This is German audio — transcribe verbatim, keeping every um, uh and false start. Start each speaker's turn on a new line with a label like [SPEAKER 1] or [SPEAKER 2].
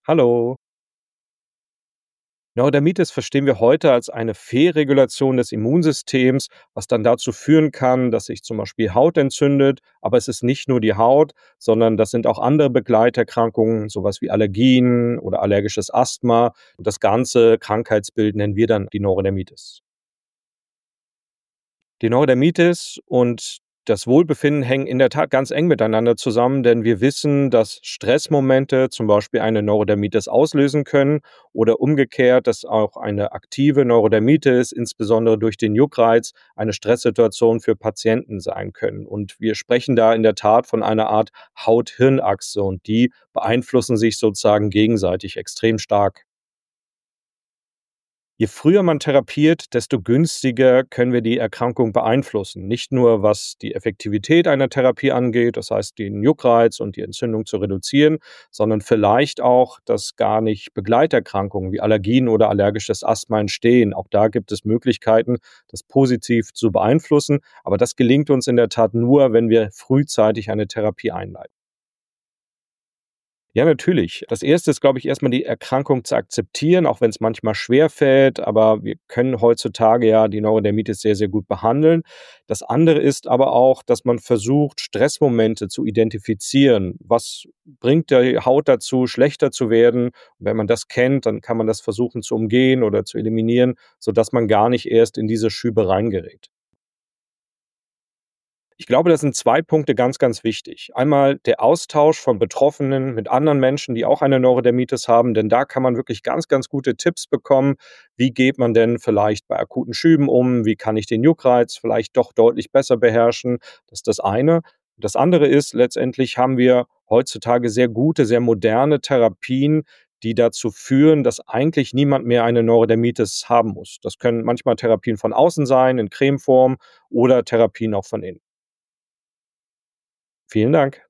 [SPEAKER 1] Hallo. Neurodermitis verstehen wir heute als eine Fehlregulation des Immunsystems, was dann dazu führen kann, dass sich zum Beispiel Haut entzündet. Aber es ist nicht nur die Haut, sondern das sind auch andere Begleiterkrankungen, sowas wie Allergien oder allergisches Asthma. Und das ganze Krankheitsbild nennen wir dann die Neurodermitis. Die Neurodermitis und das Wohlbefinden hängen in der Tat ganz eng miteinander zusammen, denn wir wissen, dass Stressmomente zum Beispiel eine Neurodermitis auslösen können oder umgekehrt, dass auch eine aktive Neurodermitis, insbesondere durch den Juckreiz, eine Stresssituation für Patienten sein können. Und wir sprechen da in der Tat von einer Art Haut-Hirn-Achse und die beeinflussen sich sozusagen gegenseitig extrem stark. Je früher man therapiert, desto günstiger können wir die Erkrankung beeinflussen. Nicht nur, was die Effektivität einer Therapie angeht, das heißt, den Juckreiz und die Entzündung zu reduzieren, sondern vielleicht auch, dass gar nicht Begleiterkrankungen wie Allergien oder allergisches Asthma entstehen. Auch da gibt es Möglichkeiten, das positiv zu beeinflussen. Aber das gelingt uns in der Tat nur, wenn wir frühzeitig eine Therapie einleiten. Ja, natürlich. Das Erste ist, glaube ich, erstmal die Erkrankung zu akzeptieren, auch wenn es manchmal schwerfällt, aber wir können heutzutage ja die Neurodermitis sehr, sehr gut behandeln. Das andere ist aber auch, dass man versucht, Stressmomente zu identifizieren. Was bringt die Haut dazu, schlechter zu werden? Und wenn man das kennt, dann kann man das versuchen zu umgehen oder zu eliminieren, sodass man gar nicht erst in diese Schübe reingerät. Ich glaube, das sind zwei Punkte ganz, ganz wichtig. Einmal der Austausch von Betroffenen mit anderen Menschen, die auch eine Neurodermitis haben, denn da kann man wirklich ganz, ganz gute Tipps bekommen. Wie geht man denn vielleicht bei akuten Schüben um? Wie kann ich den Juckreiz vielleicht doch deutlich besser beherrschen? Das ist das eine. Das andere ist, letztendlich haben wir heutzutage sehr gute, sehr moderne Therapien, die dazu führen, dass eigentlich niemand mehr eine Neurodermitis haben muss. Das können manchmal Therapien von außen sein, in Cremeform oder Therapien auch von innen. Vielen Dank.